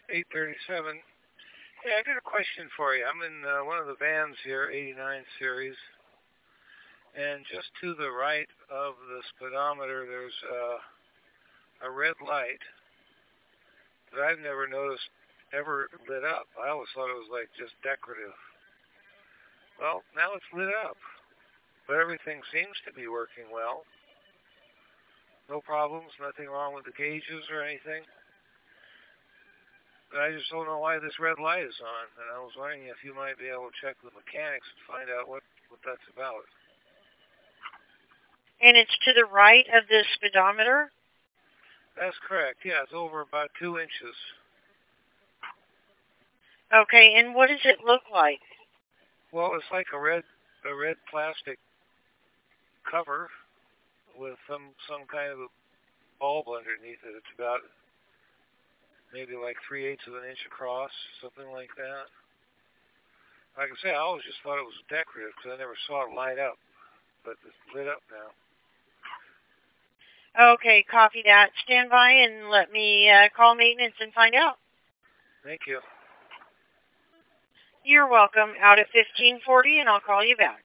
837. Hey, I got a question for you. I'm in one of the vans here, 89 series, and just to the right of the speedometer, there's a red light that I've never noticed ever lit up. I always thought it was like just decorative. Well, now it's lit up, but everything seems to be working well. No problems, nothing wrong with the gauges or anything. But I just don't know why this red light is on, and I was wondering if you might be able to check with mechanics and find out what that's about. And it's to the right of the speedometer? That's correct. Yeah, it's over about 2 inches. Okay, and what does it look like? Well, it's like a red plastic cover with some kind of a bulb underneath it. It's about maybe like 3/8 of an inch across, something like that. Like I say, I always just thought it was decorative because I never saw it light up, but it's lit up now. Okay, copy that. Stand by and let me call maintenance and find out. Thank you. You're welcome. Out at 1540, and I'll call you back.